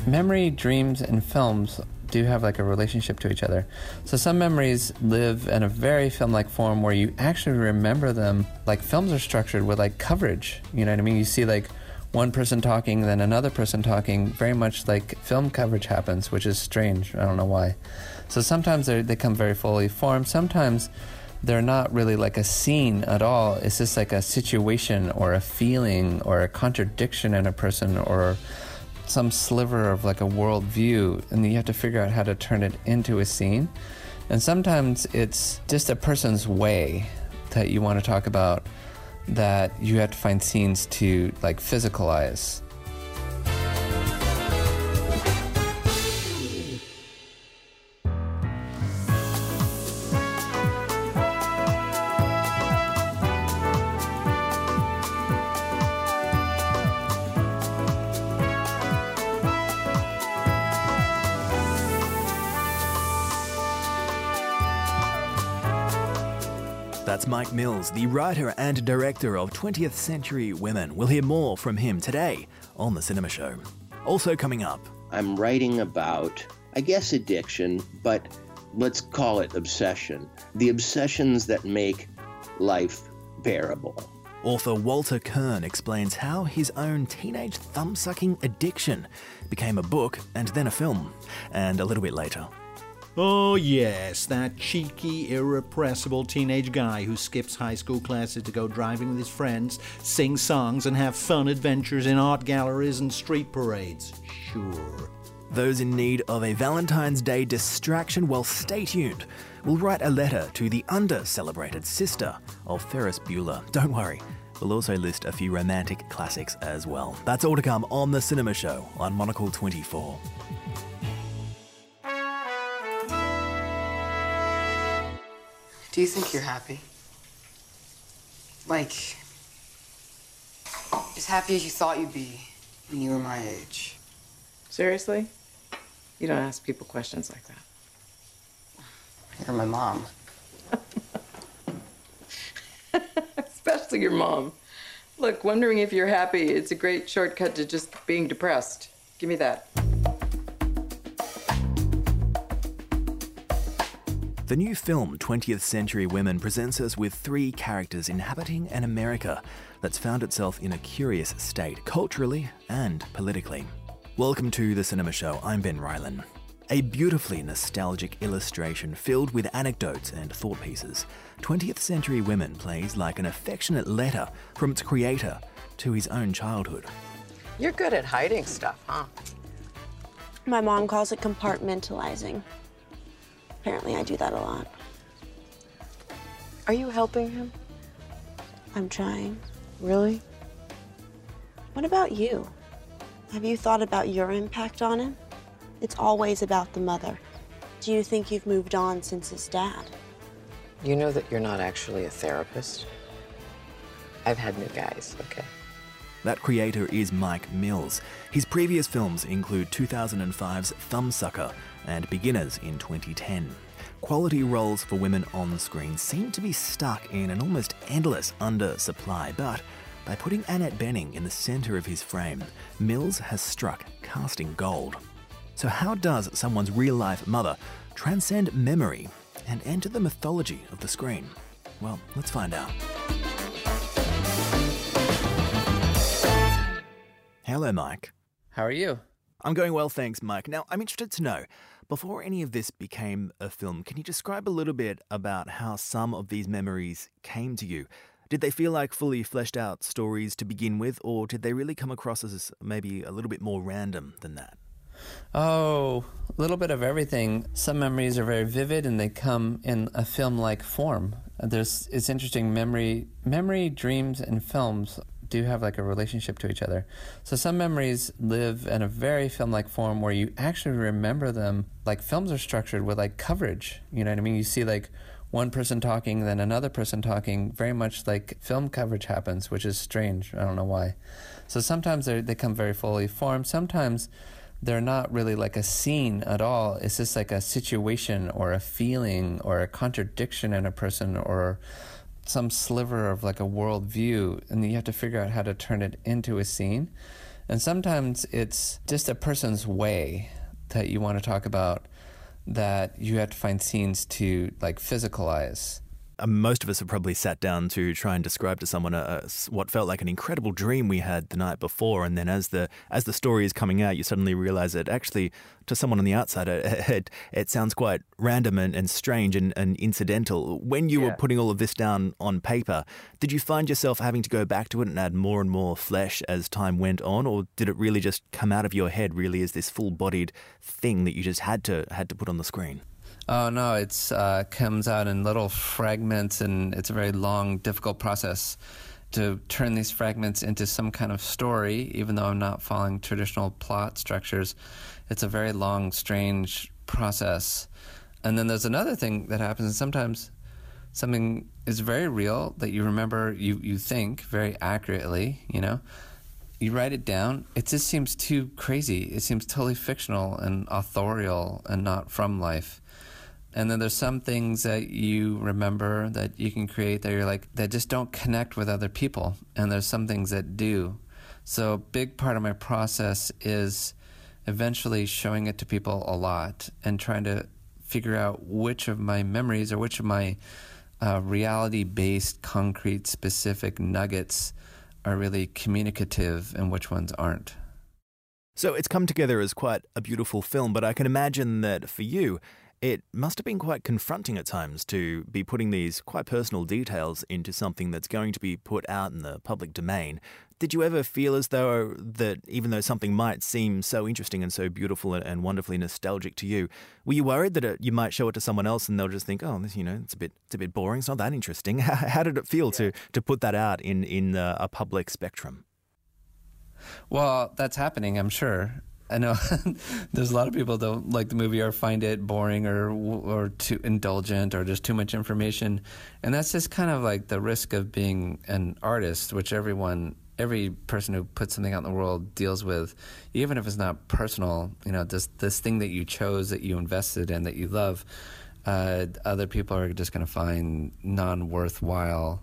memory, dreams, and films do have like a relationship to each other. So some memories live in a very film-like form where you actually remember them. Like films are structured with like coverage, you know what I mean? You see like one person talking, then another person talking, very much like film coverage happens, which is strange. I don't know why. So sometimes they come very fully formed. Sometimes they're not really like a scene at all. It's just like a situation or a feeling or a contradiction in a person or some sliver of like a world view, and you have to figure out how to turn it into a scene. And sometimes it's just a person's way that you want to talk about that you have to find scenes to like physicalize. That's Mike Mills, the writer and director of 20th Century Women. We'll hear more from him today on The Cinema Show. Also coming up, I'm writing about, I guess, addiction, but let's call it obsession. The obsessions that make life bearable. author Walter Kirn explains how his own teenage thumb-sucking addiction became a book and then a film. And a little bit later. Oh yes, that cheeky, irrepressible teenage guy who skips high school classes to go driving with his friends, sing songs and have fun adventures in art galleries and street parades. Sure. Those in need of a Valentine's Day distraction, well, stay tuned. We'll write a letter to the under-celebrated sister of Ferris Bueller. Don't worry, we'll also list a few romantic classics as well. That's all to come on The Cinema Show on Monocle 24. Do you think you're happy? Like, as happy as you thought you'd be when you were my age? Seriously? You don't ask people questions like that. You're my mom. Especially your mom. Look, wondering if you're happy, it's a great shortcut to just being depressed. Give me that. The new film 20th Century Women presents us with three characters inhabiting an America that's found itself in a curious state, culturally and politically. Welcome to The Cinema Show, I'm Ben Rylan. A beautifully nostalgic illustration filled with anecdotes and thought pieces, 20th Century Women plays like an affectionate letter from its creator to his own childhood. You're good at hiding stuff, huh? My mom calls it compartmentalizing. Apparently I do that a lot. Are you helping him? I'm trying. Really? What about you? Have you thought about your impact on him? It's always about the mother. Do you think you've moved on since his dad? You know that you're not actually a therapist? I've had new guys, okay? That creator is Mike Mills. His previous films include 2005's Thumbsucker and Beginners in 2010. Quality roles for women on screen seem to be stuck in an almost endless undersupply, but by putting Annette Bening in the centre of his frame, Mills has struck casting gold. So how does someone's real-life mother transcend memory and enter the mythology of the screen? Well, let's find out. Hello, Mike. How are you? I'm going well, thanks, Mike. Now, I'm interested to know, before any of this became a film, can you describe a little bit about how some of these memories came to you? Did they feel like fully fleshed out stories to begin with, or did they really come across as maybe a little bit more random than that? Oh, a little bit of everything. Some memories are very vivid and they come in a film-like form. It's interesting, memory, dreams, and films do have like a relationship to each other. So some memories live in a very film-like form where you actually remember them. Like films are structured with like coverage, you know what I mean? You see like one person talking, then another person talking, very much like film coverage happens, which is strange. I don't know why. So sometimes they come very fully formed. Sometimes they're not really like a scene at all. It's just like a situation or a feeling or a contradiction in a person or some sliver of like a world view, and you have to figure out how to turn it into a scene. And sometimes it's just a person's way that you want to talk about, that you have to find scenes to like physicalize. Most of us have probably sat down to try and describe to someone what felt like an incredible dream we had the night before, and then as the story is coming out, you suddenly realize that actually, to someone on the outside, it sounds quite random and strange and incidental. When you were putting all of this down on paper, did you find yourself having to go back to it and add more and more flesh as time went on, or did it really just come out of your head really as this full-bodied thing that you just had to put on the screen? Oh, no, it's comes out in little fragments, and it's a very long, difficult process to turn these fragments into some kind of story, even though I'm not following traditional plot structures. It's a very long, strange process. And then there's another thing that happens, and sometimes something is very real that you remember, you think very accurately, you know. You write it down, it just seems too crazy. It seems totally fictional and authorial and not from life. And then there's some things that you remember that you can create that you're like, that just don't connect with other people. And there's some things that do. So a big part of my process is eventually showing it to people a lot and trying to figure out which of my memories or which of my reality-based, concrete, specific nuggets are really communicative and which ones aren't. So it's come together as quite a beautiful film, but I can imagine that for you, it must have been quite confronting at times to be putting these quite personal details into something that's going to be put out in the public domain. Did you ever feel as though that even though something might seem so interesting and so beautiful and wonderfully nostalgic to you, were you worried that you might show it to someone else and they'll just think, oh, this, it's a bit boring, it's not that interesting? How did it feel to put that out in a public spectrum? Well, that's happening, I'm sure. I know there's a lot of people that don't like the movie or find it boring or too indulgent or just too much information. And that's just kind of like the risk of being an artist, which every person who puts something out in the world deals with, even if it's not personal, this thing that you chose, that you invested in, that you love, other people are just going to find non-worthwhile.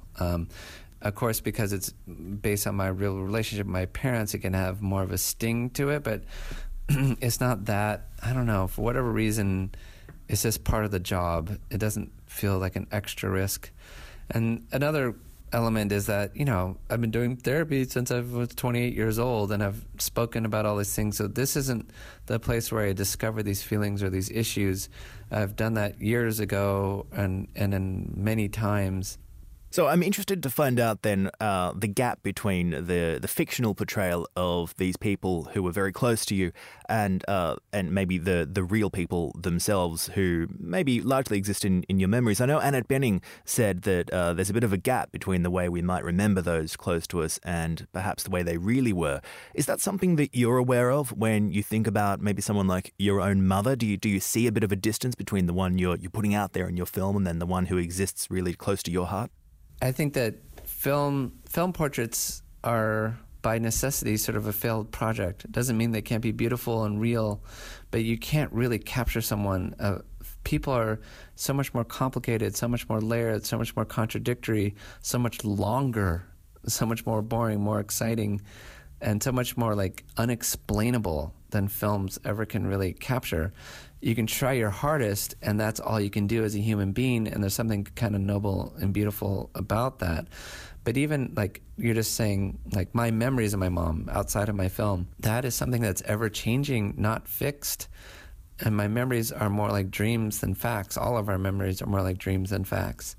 Of course, because it's based on my real relationship with my parents, it can have more of a sting to it, but it's not that, I don't know, for whatever reason, it's just part of the job. It doesn't feel like an extra risk. And another element is that, I've been doing therapy since I was 28 years old, and I've spoken about all these things, so this isn't the place where I discover these feelings or these issues. I've done that years ago and in many times. So I'm interested to find out then the gap between the fictional portrayal of these people who were very close to you and maybe the real people themselves who maybe largely exist in your memories. I know Annette Bening said that there's a bit of a gap between the way we might remember those close to us and perhaps the way they really were. Is that something that you're aware of when you think about maybe someone like your own mother? Do you see a bit of a distance between the one you're putting out there in your film and then the one who exists really close to your heart? I think that film portraits are by necessity sort of a failed project. It doesn't mean they can't be beautiful and real, but you can't really capture someone. People are so much more complicated, so much more layered, so much more contradictory, so much longer, so much more boring, more exciting, and so much more like unexplainable than films ever can really capture. You can try your hardest, and that's all you can do as a human being, and there's something kind of noble and beautiful about that. But even, like, you're just saying, like, my memories of my mom outside of my film, that is something that's ever-changing, not fixed. And my memories are more like dreams than facts. All of our memories are more like dreams than facts.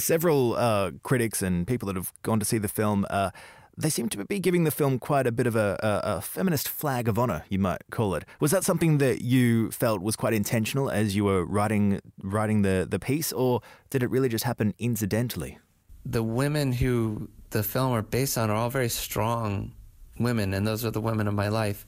Several critics and people that have gone to see the film they seem to be giving the film quite a bit of a feminist flag of honor, you might call it. Was that something that you felt was quite intentional as you were writing the piece, or did it really just happen incidentally? The women who the film are based on are all very strong women, and those are the women of my life.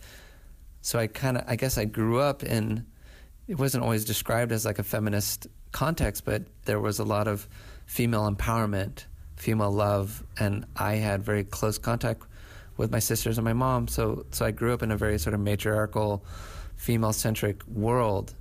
So I guess I grew up in, it wasn't always described as like a feminist context, but there was a lot of female empowerment, female love, and I had very close contact with my sisters and my mom, so I grew up in a very sort of matriarchal, female-centric world,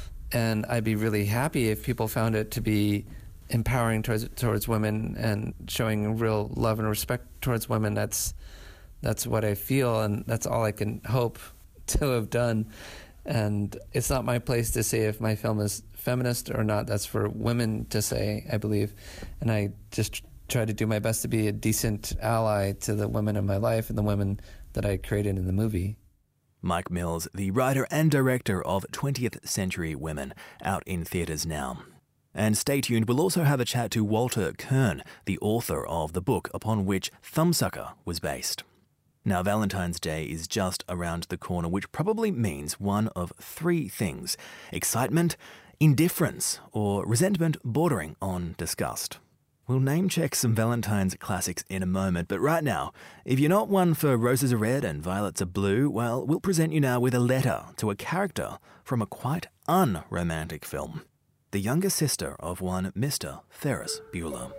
and I'd be really happy if people found it to be empowering towards women and showing real love and respect towards women. That's That's what I feel, and that's all I can hope to have done. And it's not my place to say if my film is feminist or not. That's for women to say, I believe. And I just try to do my best to be a decent ally to the women in my life and the women that I created in the movie. Mike Mills, the writer and director of 20th Century Women, out in theatres now. And stay tuned, we'll also have a chat to Walter Kern, the author of the book upon which Thumbsucker was based. Now, Valentine's Day is just around the corner, which probably means one of three things: excitement, indifference, or resentment bordering on disgust. We'll name-check some Valentine's classics in a moment, but right now, if you're not one for roses are red and violets are blue, well, we'll present you now with a letter to a character from a quite unromantic film. The younger sister of one Mr. Ferris Bueller.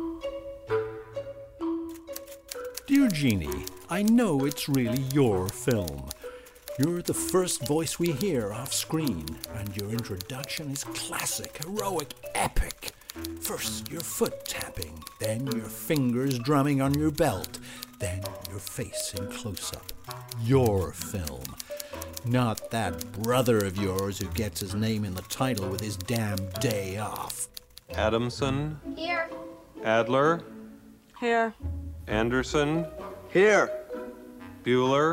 Dear Jeannie, I know it's really your film. You're the first voice we hear off screen, and your introduction is classic, heroic, epic. First, your foot tapping, then your fingers drumming on your belt, then your face in close-up. Your film. Not that brother of yours who gets his name in the title with his damn day off. Adamson. Here. Adler. Here. Anderson. Here. Bueller.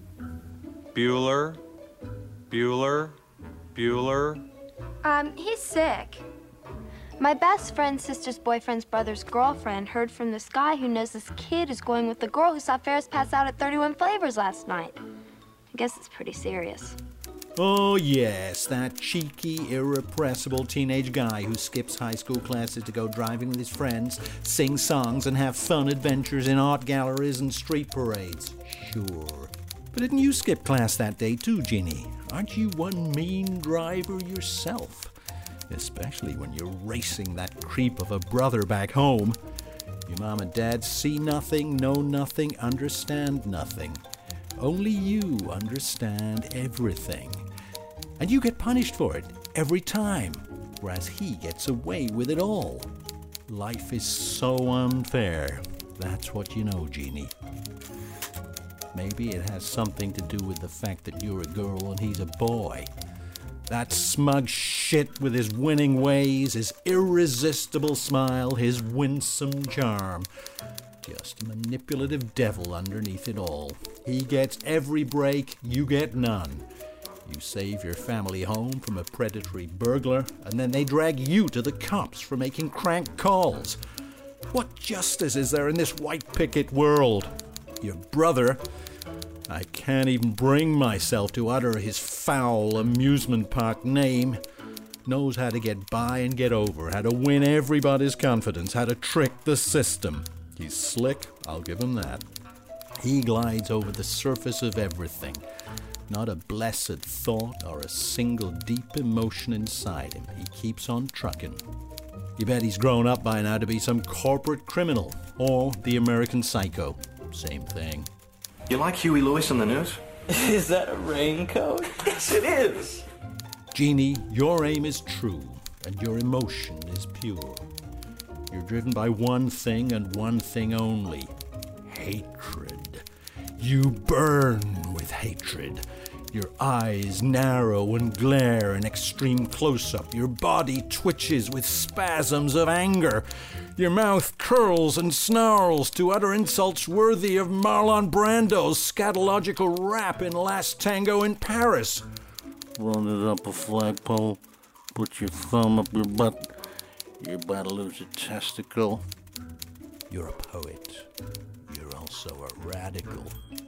Bueller. Bueller. Bueller. He's sick. My best friend's sister's boyfriend's brother's girlfriend heard from this guy who knows this kid is going with the girl who saw Ferris pass out at 31 Flavors last night. I guess it's pretty serious. Oh yes, that cheeky, irrepressible teenage guy who skips high school classes to go driving with his friends, sing songs, and have fun adventures in art galleries and street parades. Sure. But didn't you skip class that day too, Jeannie? Aren't you one mean driver yourself? Especially when you're racing that creep of a brother back home. Your mom and dad see nothing, know nothing, understand nothing. Only you understand everything. And you get punished for it every time, whereas he gets away with it all. Life is so unfair. That's what you know, Jeannie. Maybe it has something to do with the fact that you're a girl and he's a boy. That smug shit with his winning ways, his irresistible smile, his winsome charm. Just a manipulative devil underneath it all. He gets every break, you get none. You save your family home from a predatory burglar, and then they drag you to the cops for making crank calls. What justice is there in this white picket world? Your brother, I can't even bring myself to utter his foul amusement park name, knows how to get by and get over, how to win everybody's confidence, how to trick the system. He's slick, I'll give him that. He glides over the surface of everything. Not a blessed thought or a single deep emotion inside him. He keeps on trucking. You bet he's grown up by now to be some corporate criminal or the American Psycho. Same thing. You like Huey Lewis on the news? Is that a raincoat? Yes, it is. Jeannie, your aim is true, and your emotion is pure. You're driven by one thing and one thing only: hatred. You burn with hatred. Your eyes narrow and glare in extreme close-up. Your body twitches with spasms of anger. Your mouth curls and snarls to utter insults worthy of Marlon Brando's scatological rap in Last Tango in Paris. Run it up a flagpole, put your thumb up your butt. You're about to lose a testicle. You're a poet. You're also a radical.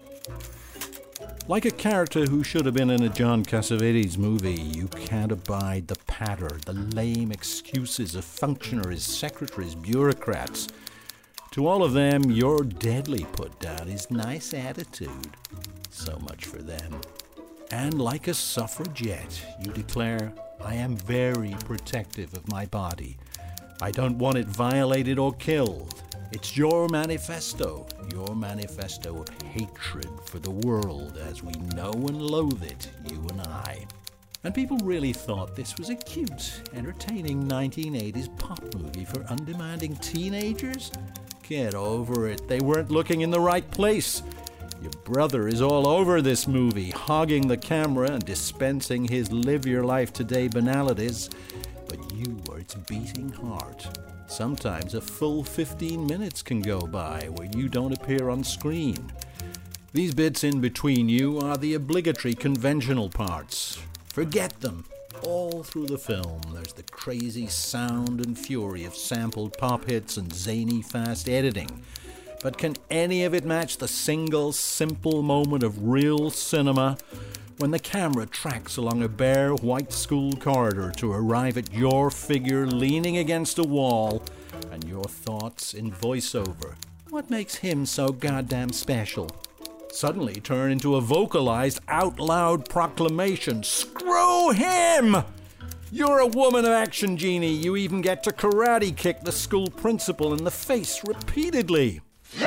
Like a character who should have been in a John Cassavetes movie, you can't abide the patter, the lame excuses of functionaries, secretaries, bureaucrats. To all of them, your deadly put-down is nice attitude. So much for them. And like a suffragette, you declare, I am very protective of my body. I don't want it violated or killed. It's your manifesto of hatred for the world as we know and loathe it, you and I. And people really thought this was a cute, entertaining 1980s pop movie for undemanding teenagers? Get over it, they weren't looking in the right place. Your brother is all over this movie, hogging the camera and dispensing his live-your-life-today banalities. But you are its beating heart. Sometimes a full 15 minutes can go by where you don't appear on screen. These bits in between you are the obligatory conventional parts. Forget them. All through the film, there's the crazy sound and fury of sampled pop hits and zany fast editing. But can any of it match the single, simple moment of real cinema when the camera tracks along a bare white school corridor to arrive at your figure leaning against a wall and your thoughts in voiceover? What makes him so goddamn special? Suddenly turn into a vocalized, out-loud proclamation. Screw him! You're a woman of action, Jeannie. You even get to karate kick the school principal in the face repeatedly.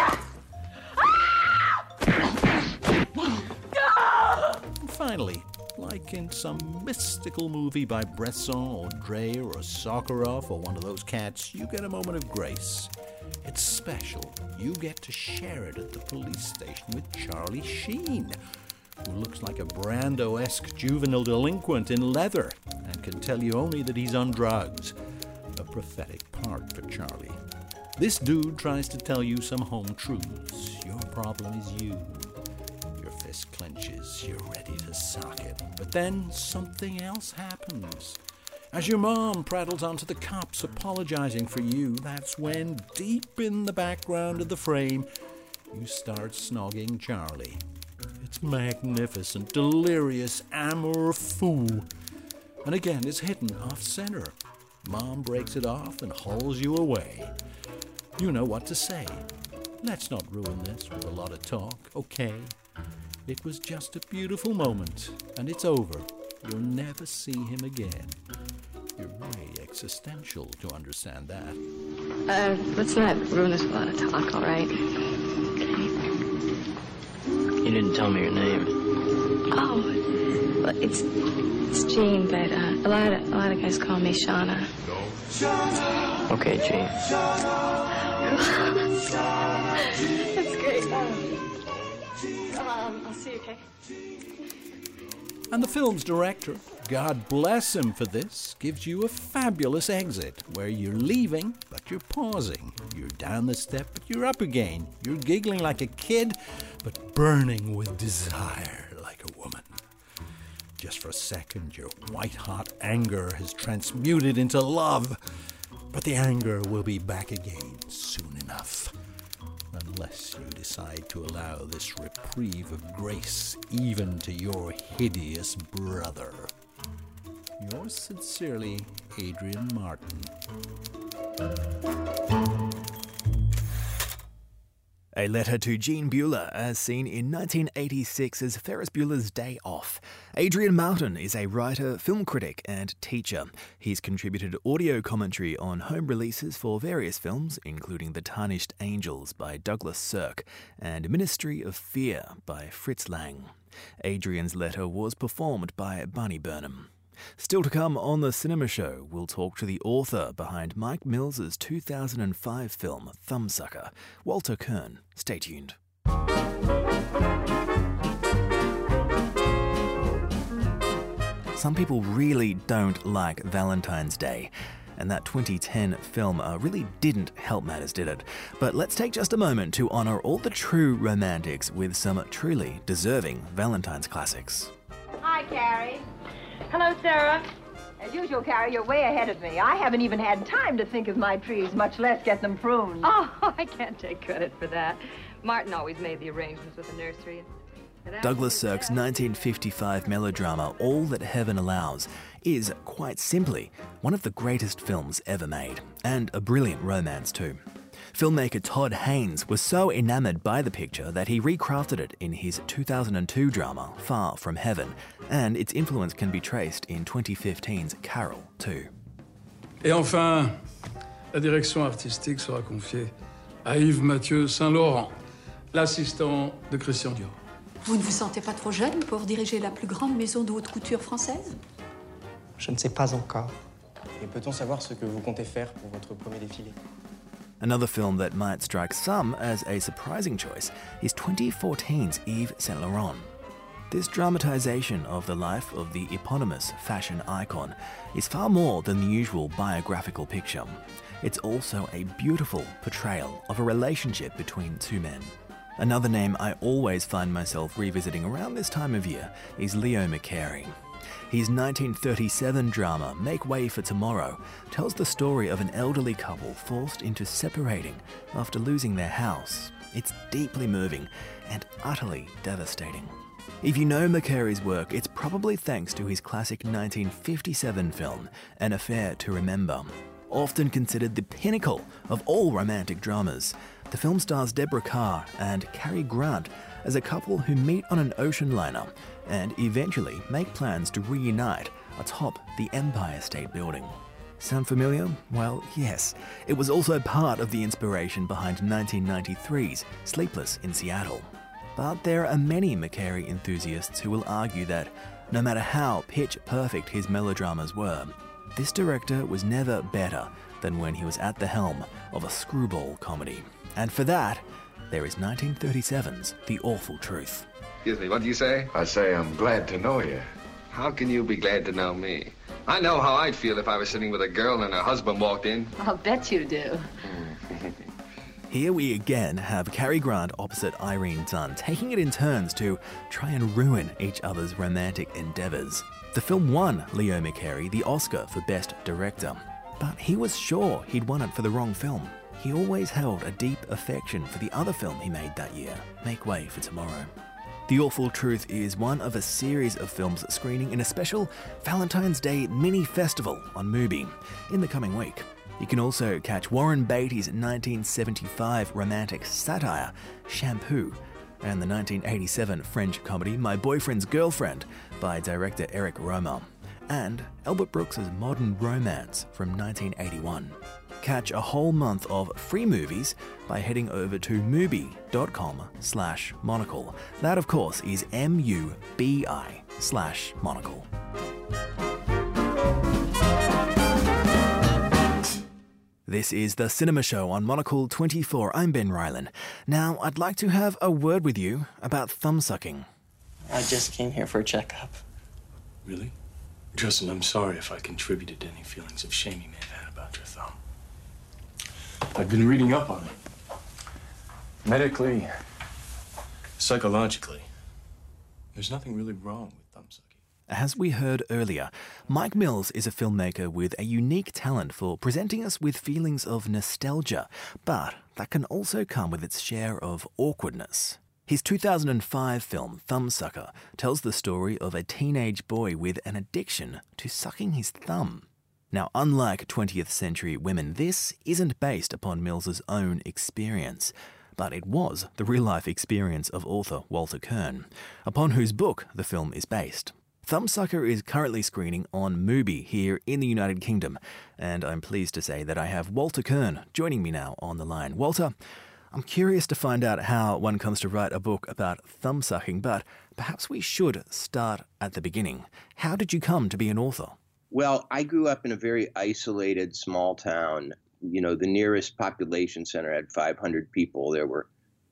And finally, like in some mystical movie by Bresson or Dreyer or Sakharov or one of those cats, you get a moment of grace. It's special. You get to share it at the police station with Charlie Sheen, who looks like a Brando-esque juvenile delinquent in leather and can tell you only that he's on drugs. A prophetic part for Charlie. This dude tries to tell you some home truths. Your problem is you. Your fist clenches. You're ready to sock it. But then something else happens. As your mom prattles onto the cops apologizing for you, that's when, deep in the background of the frame, you start snogging Charlie. It's magnificent, delirious amour fou. And again, it's hidden off-center. Mom breaks it off and hauls you away. You know what to say. Let's not ruin this with a lot of talk, okay? It was just a beautiful moment, and it's over. You'll never see him again. You're way existential to understand that. Let's not ruin this with a lot of talk, all right? Okay. You didn't tell me your name. Oh, well, it's Jean, but a lot of guys call me Shauna. Okay, Jean. That's great. I'll see you, okay? And the film's director, God bless him for this, gives you a fabulous exit where you're leaving, but you're pausing. You're down the step, but you're up again. You're giggling like a kid, but burning with desire like a woman. Just for a second, your white-hot anger has transmuted into love, but the anger will be back again soon enough. Unless you decide to allow this reprieve of grace even to your hideous brother. Yours sincerely, Adrian Martin. A letter to Jean Bueller, as seen in 1986's Ferris Bueller's Day Off. Adrian Martin is a writer, film critic and teacher. He's contributed audio commentary on home releases for various films, including The Tarnished Angels by Douglas Sirk and Ministry of Fear by Fritz Lang. Adrian's letter was performed by Barney Burnham. Still to come on The Cinema Show, we'll talk to the author behind Mike Mills's 2005 film Thumbsucker, Walter Kern. Stay tuned. Some people really don't like Valentine's Day, and that 2010 film really didn't help matters, did it? But let's take just a moment to honour all the true romantics with some truly deserving Valentine's classics. Hi, Carrie. Hello, Sarah. As usual, Carrie, you're way ahead of me. I haven't even had time to think of my trees, much less get them pruned. Oh, I can't take credit for that. Martin always made the arrangements with the nursery. Douglas Sirk's 1955 melodrama All That Heaven Allows is, quite simply, one of the greatest films ever made, and a brilliant romance too. Filmmaker Todd Haynes was so enamoured by the picture that he recrafted it in his 2002 drama Far From Heaven, and its influence can be traced in 2015's Carol too. Et enfin, la direction artistique sera confiée à Yves Mathieu Saint-Laurent, l'assistant de Christian Dior. Vous ne vous sentez pas trop jeune pour diriger la plus grande maison de haute couture française? Je ne sais pas encore. Et peut-on savoir ce que vous comptez faire pour votre premier défilé? Another film that might strike some as a surprising choice is 2014's Yves Saint Laurent. This dramatization of the life of the eponymous fashion icon is far more than the usual biographical picture. It's also a beautiful portrayal of a relationship between two men. Another name I always find myself revisiting around this time of year is Leo McCarey. His 1937 drama, Make Way for Tomorrow, tells the story of an elderly couple forced into separating after losing their house. It's deeply moving and utterly devastating. If you know McCarey's work, it's probably thanks to his classic 1957 film, An Affair to Remember. Often considered the pinnacle of all romantic dramas, the film stars Deborah Kerr and Cary Grant as a couple who meet on an ocean liner and eventually make plans to reunite atop the Empire State Building. Sound familiar? Well, yes. It was also part of the inspiration behind 1993's Sleepless in Seattle. But there are many McCarey enthusiasts who will argue that no matter how pitch-perfect his melodramas were, this director was never better than when he was at the helm of a screwball comedy. And for that, there is 1937's The Awful Truth. Excuse me, what do you say? I say I'm glad to know you. How can you be glad to know me? I know how I'd feel if I was sitting with a girl and her husband walked in. I'll bet you do. Here we again have Cary Grant opposite Irene Dunne, taking it in turns to try and ruin each other's romantic endeavours. The film won Leo McCarey the Oscar for Best Director, but he was sure he'd won it for the wrong film. He always held a deep affection for the other film he made that year, Make Way for Tomorrow. The Awful Truth is one of a series of films screening in a special Valentine's Day mini-festival on Mubi in the coming week. You can also catch Warren Beatty's 1975 romantic satire, Shampoo, and the 1987 French comedy My Boyfriend's Girlfriend by director Eric Romer, and Albert Brooks's modern romance from 1981. Catch a whole month of free movies by heading over to mubi.com/monocle. That, of course, is MUBI/monocle. This is The Cinema Show on Monocle 24. I'm Ben Ryland. Now, I'd like to have a word with you about thumbsucking. I just came here for a checkup. Really? Justin, I'm sorry if I contributed to any feelings of shame you may have had about your thumb. I've been reading up on it. Medically, psychologically, there's nothing really wrong with thumbsucking. As we heard earlier, Mike Mills is a filmmaker with a unique talent for presenting us with feelings of nostalgia, but that can also come with its share of awkwardness. His 2005 film, Thumbsucker, tells the story of a teenage boy with an addiction to sucking his thumb. Now, unlike 20th century women, this isn't based upon Mills's own experience, but it was the real-life experience of author Walter Kern, upon whose book the film is based. Thumbsucker is currently screening on Mubi here in the United Kingdom, and I'm pleased to say that I have Walter Kern joining me now on the line. Walter, I'm curious to find out how one comes to write a book about thumbsucking, but perhaps we should start at the beginning. How did you come to be an author? Well, I grew up in a very isolated small town. You know, the nearest population center had 500 people. There were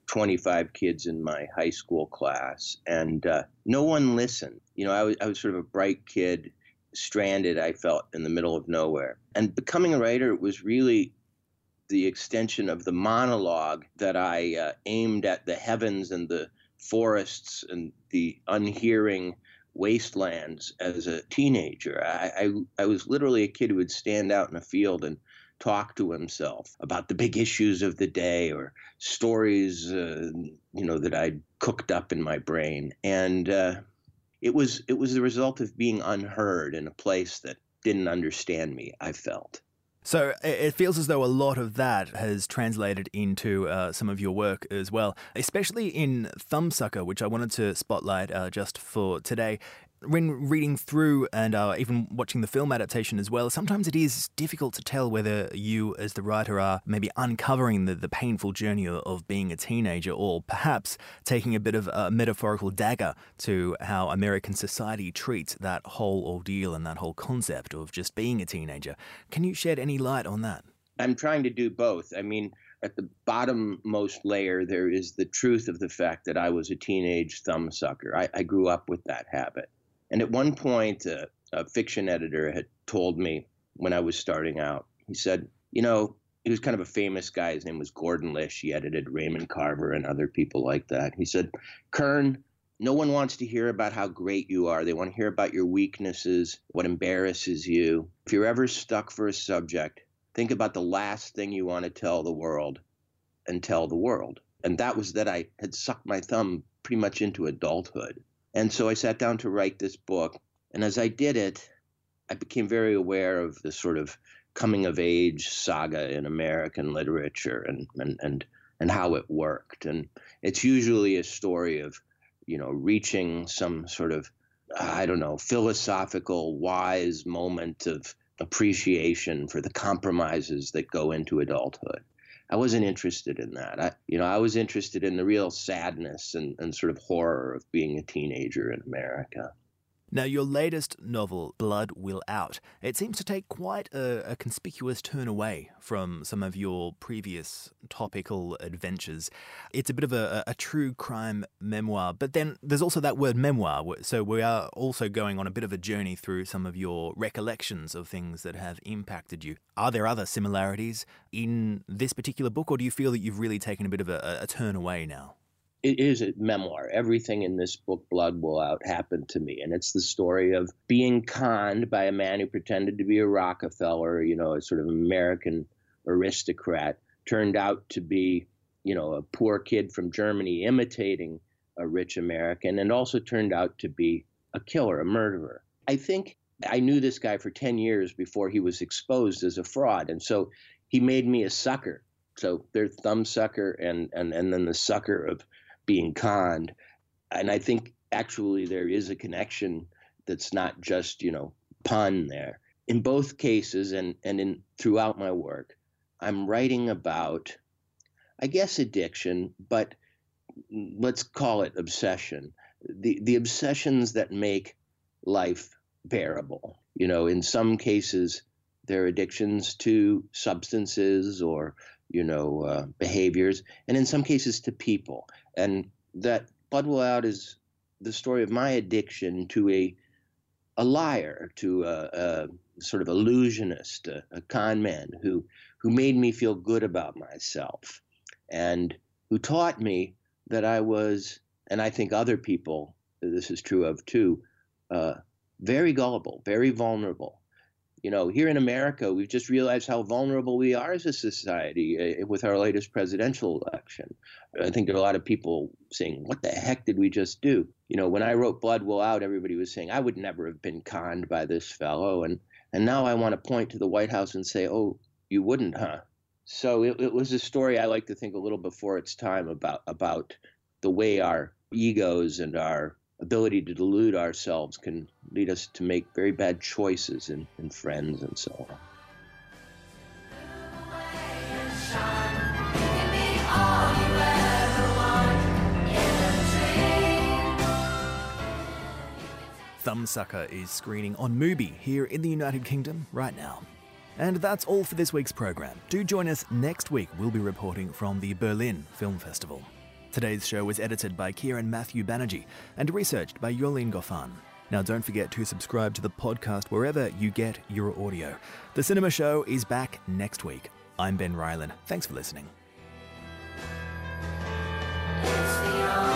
25 kids in my high school class, and no one listened. You know, I was sort of a bright kid, stranded, I felt, in the middle of nowhere. And becoming a writer was really the extension of the monologue that I aimed at the heavens and the forests and the unhearing wastelands as a teenager. I was literally a kid who would stand out in a field and talk to himself about the big issues of the day or stories, that I'd cooked up in my brain. And it was the result of being unheard in a place that didn't understand me, I felt. So it feels as though a lot of that has translated into some of your work as well, especially in Thumbsucker, which I wanted to spotlight just for today. When reading through and even watching the film adaptation as well, sometimes it is difficult to tell whether you as the writer are maybe uncovering the painful journey of being a teenager, or perhaps taking a bit of a metaphorical dagger to how American society treats that whole ordeal and that whole concept of just being a teenager. Can you shed any light on that? I'm trying to do both. I mean, at the bottommost layer, there is the truth of the fact that I was a teenage thumbsucker. I grew up with that habit. And at one point, a fiction editor had told me when I was starting out, he said, you know, he was kind of a famous guy. His name was Gordon Lish. He edited Raymond Carver and other people like that. He said, Kern, no one wants to hear about how great you are. They want to hear about your weaknesses, what embarrasses you. If you're ever stuck for a subject, think about the last thing you want to tell the world and tell the world. And that was that I had sucked my thumb pretty much into adulthood. And so I sat down to write this book. And as I did it, I became very aware of the sort of coming of age saga in American literature and how it worked. And it's usually a story of, you know, reaching some sort of, I don't know, philosophical, wise moment of appreciation for the compromises that go into adulthood. I wasn't interested in that. I was interested in the real sadness and sort of horror of being a teenager in America. Now, your latest novel, Blood Will Out, it seems to take quite a conspicuous turn away from some of your previous topical adventures. It's a bit of a true crime memoir, but then there's also that word memoir, so we are also going on a bit of a journey through some of your recollections of things that have impacted you. Are there other similarities in this particular book, or do you feel that you've really taken a bit of a turn away now? It is a memoir. Everything in this book, Blood Will Out, happened to me. And it's the story of being conned by a man who pretended to be a Rockefeller, you know, a sort of American aristocrat, turned out to be, you know, a poor kid from Germany imitating a rich American, and also turned out to be a killer, a murderer. I think I knew this guy for 10 years before he was exposed as a fraud. And so he made me a sucker. So there's thumbsucker and then the sucker of being conned. And I think actually there is a connection that's not just, you know, pun there. In both cases and throughout my work, I'm writing about, I guess, addiction, but let's call it obsession. The obsessions that make life bearable. You know, in some cases, they're addictions to substances or, you know, behaviors, and in some cases to people. And that Blood Will Out is the story of my addiction to a liar, to a sort of illusionist, a con man who made me feel good about myself, and who taught me that I was, and I think other people, this is true of too, very gullible, very vulnerable. You know, here in America, we've just realized how vulnerable we are as a society with our latest presidential election. I think there are a lot of people saying, what the heck did we just do? You know, when I wrote Blood Will Out, everybody was saying, I would never have been conned by this fellow. And now I want to point to the White House and say, oh, you wouldn't, huh? So it was a story I like to think a little before its time about the way our egos and our ability to delude ourselves can lead us to make very bad choices in friends and so on. Thumbsucker is screening on Mubi here in the United Kingdom right now. And that's all for this week's program. Do join us next week. We'll be reporting from the Berlin Film Festival. Today's show was edited by Kieran Matthew Banerjee and researched by Yolene Goffin. Now don't forget to subscribe to the podcast wherever you get your audio. The Cinema Show is back next week. I'm Ben Ryland. Thanks for listening. It's the